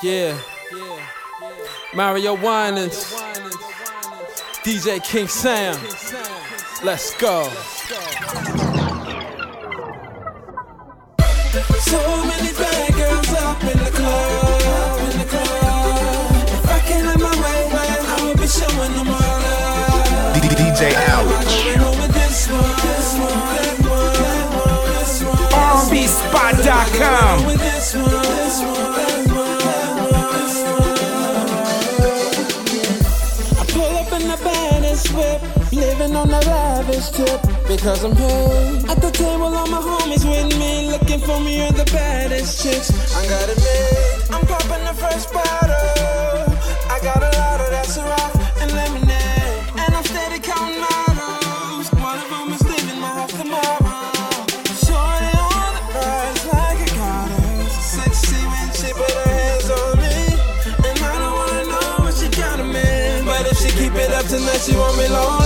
Yeah. Mario Winans, DJ King Sam. Let's go. So many bad girls up in the club. If I can't have my way, I will be showing them all love. DJ Ouch. RBSpot.com. I pull up in the baddest whip, living on a lavish tip, because I'm paid. At the table, all my homies with me, looking for me are the baddest chicks. I gotta admit, I'm popping the first bottle. I got a lot of that Ciroc and lemonade, and I'm steady counting models. One of them is leaving my house tomorrow. Shorty on the rise like a goddess, sexy when she put her hands on me, and I don't wanna know what she got a man, but if she keep it up tonight, she won't be long.